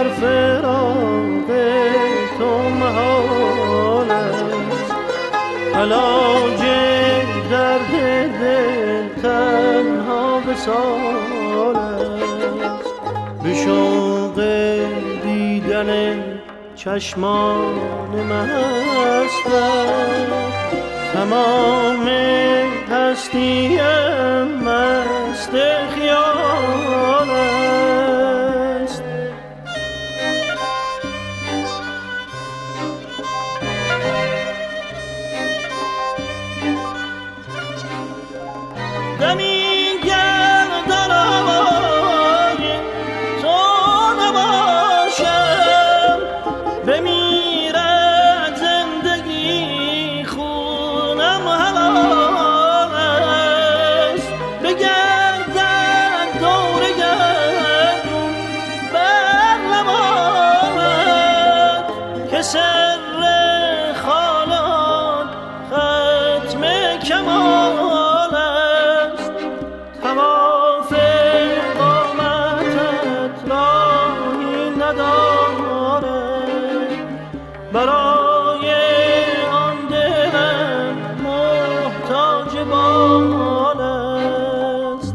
فراق تو محال است، علاج درد دل تنها وصال است. به شوق دیدن چشمان مستم تمام هستیم مست خیال است. دمی گردن آوای تو نباشم، بمیرد زندگی خونم حلال است. بگردد دور گردون بر لبانت که سر خالان ختم کمال است. طواف قامتت راهی ندارد، برای آن دلم محتاج بال است.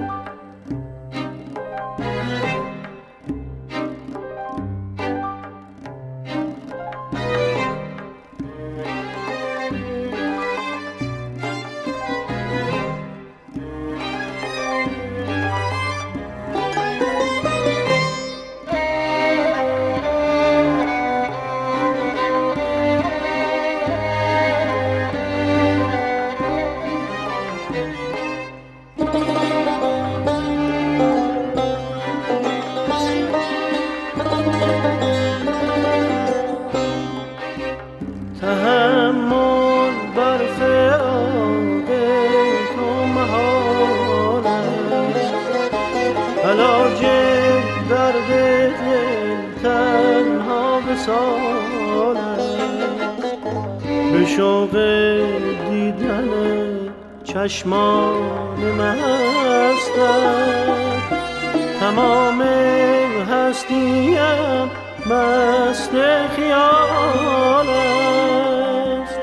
تحمل بر فراق تو محال است، علاج درد دل تنها وصال است. به شوق دیدن چشمان مستم تمام هستیم مست خیال است.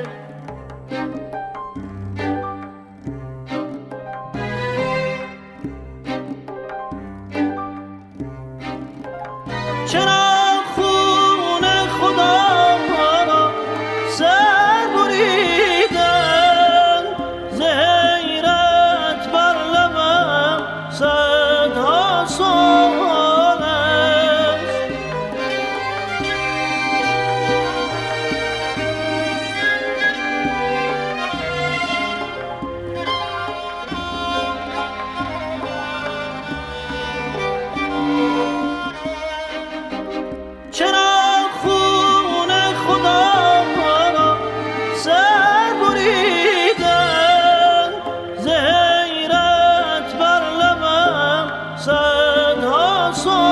چرا خون خدا را سر بریدن، ز حیرت بر لبم صدها سؤال است. چرا خون خدا را سر بریدن، ز حیرت بر لبم صدها سؤال